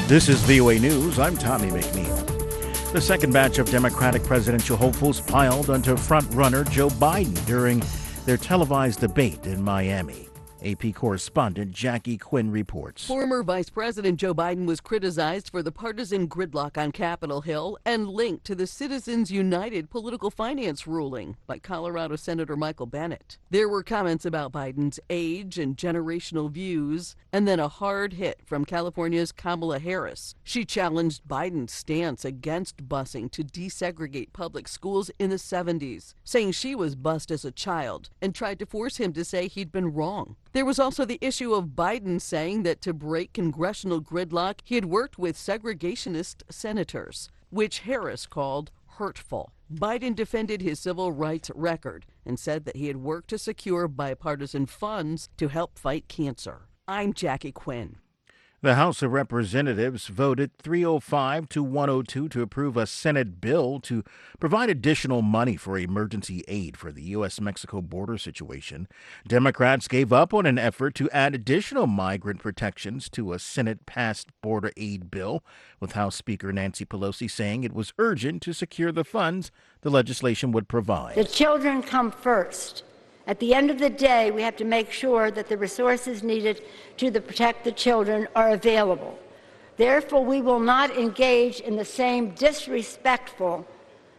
This is VOA News. I'm Tommy McNeil. The second batch of Democratic presidential hopefuls piled onto front-runner Joe Biden during their televised debate in Miami. AP correspondent Jackie Quinn reports. Former Vice President Joe Biden was criticized for the partisan gridlock on Capitol Hill and linked to the Citizens United political finance ruling by Colorado Senator Michael Bennet. There were comments about Biden's age and generational views, and then a hard hit from California's Kamala Harris. She challenged Biden's stance against busing to desegregate public schools in the 70s, saying she was bused as a child, and tried to force him to say he'd been wrong. There was also the issue of Biden saying that to break congressional gridlock, he had worked with segregationist senators, which Harris called hurtful. Biden defended his civil rights record and said that he had worked to secure bipartisan funds to help fight cancer. I'm Jackie Quinn. The House of Representatives voted 305 to 102 to approve a Senate bill to provide additional money for emergency aid for the U.S.-Mexico border situation. Democrats gave up on an effort to add additional migrant protections to a Senate-passed border aid bill, with House Speaker Nancy Pelosi saying it was urgent to secure the funds the legislation would provide. The children come first. At the end of the day, we have to make sure that the resources needed to protect the children are available. Therefore, we will not engage in the same disrespectful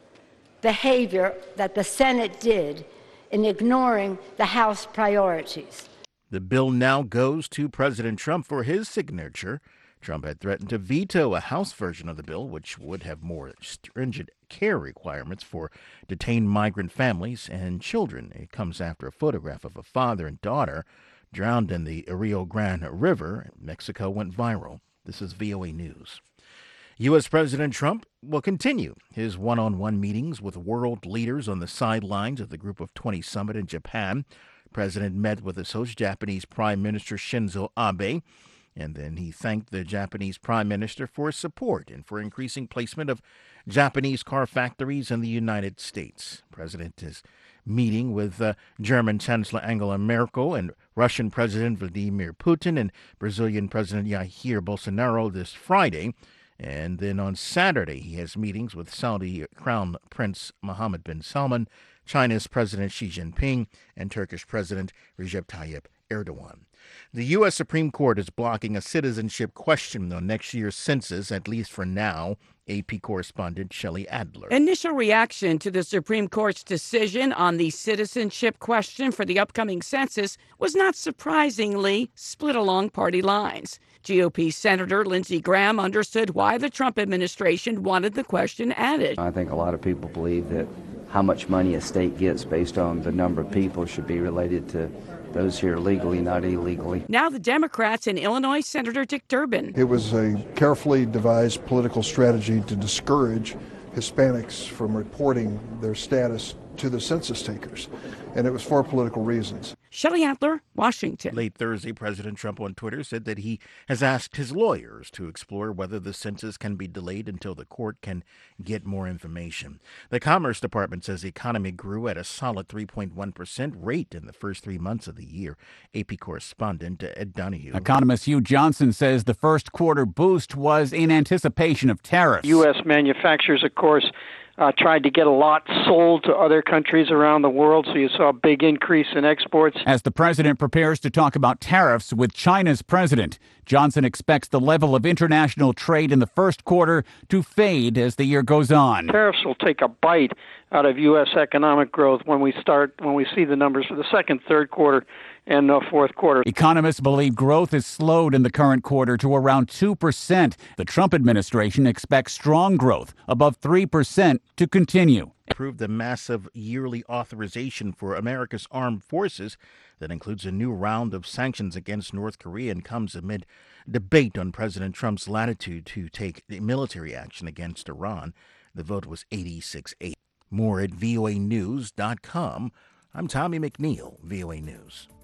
behavior that the Senate did in ignoring the House priorities. The bill now goes to President Trump for his signature. Trump had threatened to veto a House version of the bill, which would have more stringent care requirements for detained migrant families and children. It comes after a photograph of a father and daughter drowned in the Rio Grande River. Mexico went viral. This is VOA News. U.S. President Trump will continue his one-on-one meetings with world leaders on the sidelines of the Group of 20 summit in Japan. The president met with his host, Japanese Prime Minister Shinzo Abe, and then he thanked the Japanese Prime Minister for his support and for increasing placement of Japanese car factories in the United States. The president is meeting with German Chancellor Angela Merkel and Russian President Vladimir Putin and Brazilian President Jair Bolsonaro this Friday. And then on Saturday, he has meetings with Saudi Crown Prince Mohammed bin Salman, China's President Xi Jinping, and Turkish President Recep Tayyip Erdogan. The U.S. Supreme Court is blocking a citizenship question on next year's census, at least for now. AP correspondent Shelley Adler. Initial reaction to the Supreme Court's decision on the citizenship question for the upcoming census was not surprisingly split along party lines. GOP Senator Lindsey Graham understood why the Trump administration wanted the question added. I think a lot of people believe that how much money a state gets based on the number of people should be related to those here legally, not illegally. Now the Democrats and Illinois Senator Dick Durbin. It was a carefully devised political strategy to discourage Hispanics from reporting their status to the census takers, and it was for political reasons. Shelley Adler, Washington. Late Thursday, President Trump on Twitter said that he has asked his lawyers to explore whether the census can be delayed until the court can get more information. The Commerce Department says the economy grew at a solid 3.1% rate in the first 3 months of the year. AP correspondent Ed Donahue. Economist Hugh Johnson says the first quarter boost was in anticipation of tariffs. U.S. manufacturers, of course, tried to get a lot sold to other countries around the world, so you saw a big increase in exports. As the president prepares to talk about tariffs with China's president, Johnson expects the level of international trade in the first quarter to fade as the year goes on. Tariffs will take a bite out of U.S. economic growth when we see the numbers for the second, third quarter, and fourth quarter. Economists believe growth has slowed in the current quarter to around 2%. The Trump administration expects strong growth, above 3%, to continue. Approved a massive yearly authorization for America's armed forces that includes a new round of sanctions against North Korea and comes amid debate on President Trump's latitude to take military action against Iran. The vote was 86-8. More at voanews.com. I'm Tommy McNeil, VOA News.